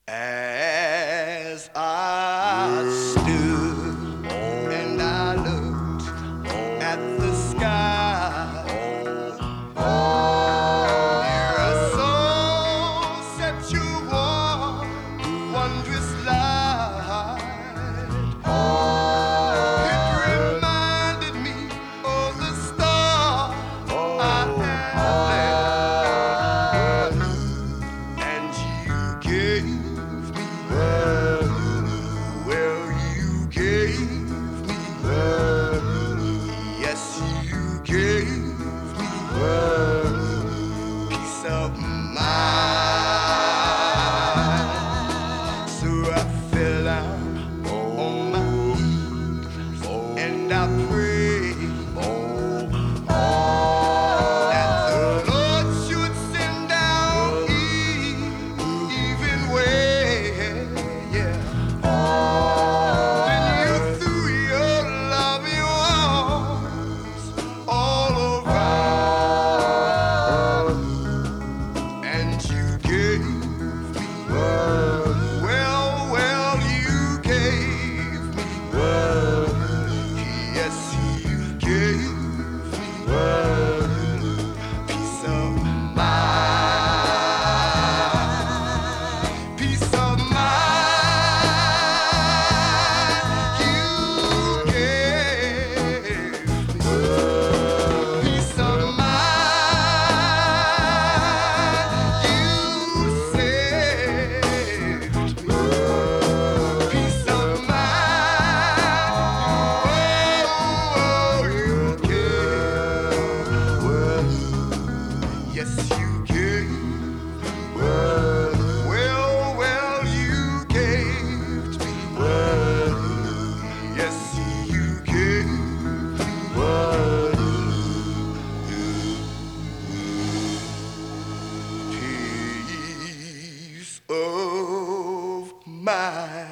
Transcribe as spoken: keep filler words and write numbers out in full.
As I stood and I looked at the sky, here I saw such a warm, wondrous light. It reminded me of the star I had left, and you gave well, you gave me, yes, you gave me peace of mind. So I fell down on my knees and I prayed that the Lord should send down even when, yeah. Then you threw your loving arms all around, and you gave me, well, well, you gave me, yes, you gave me peace of mind, peace of mind. You gave me peace of mind. You saved me peace of mind. Oh, you gave, well, yes, you gave. Well, well, you gave me. Yes, you gave me peace of mind.